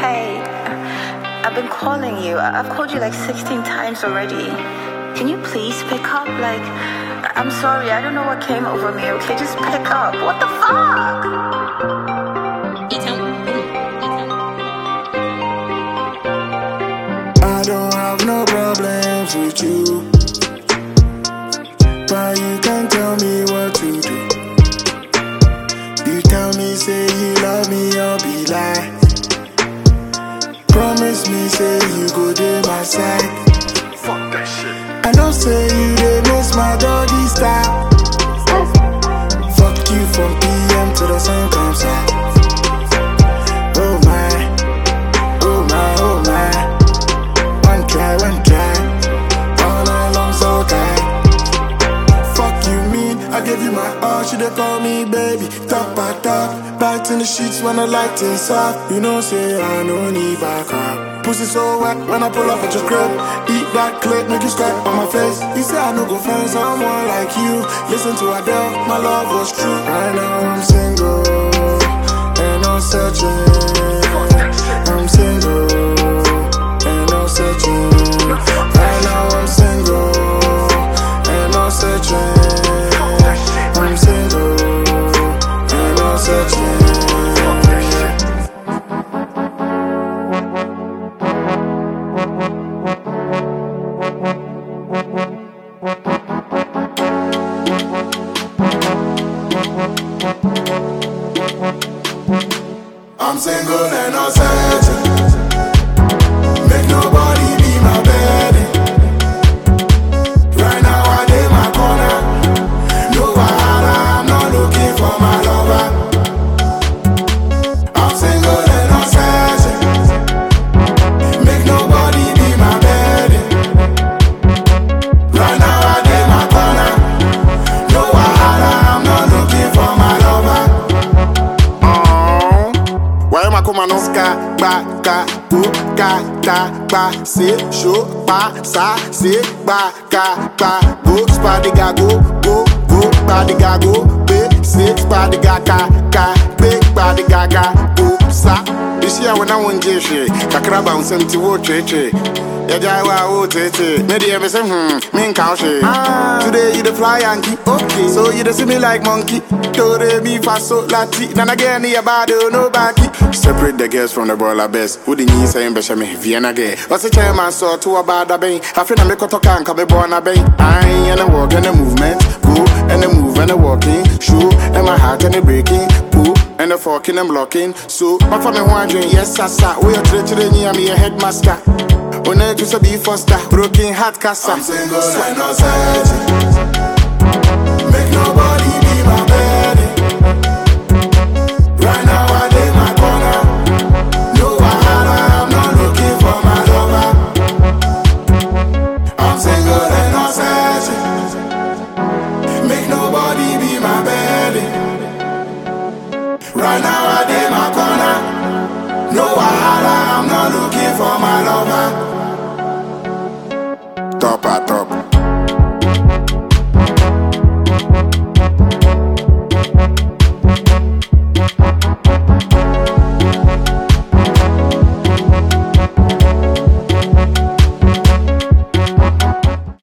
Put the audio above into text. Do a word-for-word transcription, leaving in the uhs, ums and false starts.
Hey, I've been calling you. I- I've called you like sixteen times already. Can you please pick up? Like, I'm sorry, I don't know what came over me, okay? Just pick up. What the fuck? I don't have no problems with you, but you can tell me what to do. You tell me, say you love me, I'll be like. Promise me, say you go to my side. Fuck that shit. I know, say you they miss my doggy style. Fuck you from P M to the sun comes out. Oh my, oh my, oh my. One try, one try. All night long, so tight. Fuck you mean, I give you my all. She they call me baby, talk by talk. Bites in the sheets when the light is off. You know, say I no need back up. Pussy so wet when I pull up at your crib. Eat that clip, make you step on my face. You say I no go find someone like you. Listen to Adele, my love was true. Right now I'm single, and I'm searching. I'm single, and I'm searching. Right now I'm single, and I'm searching. I'm single, and I'm searching. I'm single and I'm searching. Make nobody be my baby. Right now I dey my corner. No wahala, I'm not looking for my lover. I'm single and I'm searching. Make nobody be my baby. Right now I dey my corner. No wahala, I'm not looking for my lover. Why am I coming on ska, ba, ka, go, ka, ta, ba, se, show, ba, sa, se, ba, ka, ba, go, spadiga, go, go, go, spadiga, go, be, se, spadiga, ka, ka, be, spadiga, ka, go, sa. This year when I want to say, Kakraba on seventy wood, che, Yajawa, oh, tete, maybe I'm saying, hmm, mean country. Today you the fly Yankee, okay, so you the see me like monkey. Tore me fast so lati, then again your body no backy. Separate the girls from the baller best. Who the knee saying Beshame, Vienna gay. What's the chairman saw to a bad bay? I feel I make a talk and come born a bay. I ain't and a walk and a movement, go and a move and a walking, shoe and my heart and a breaking, poo and a forking and blocking. So, my family wondering, yes, I saw. We are treated near me a headmaster. On earth to be foster, broken heart cassa. I'm single and I'm searching. Make nobody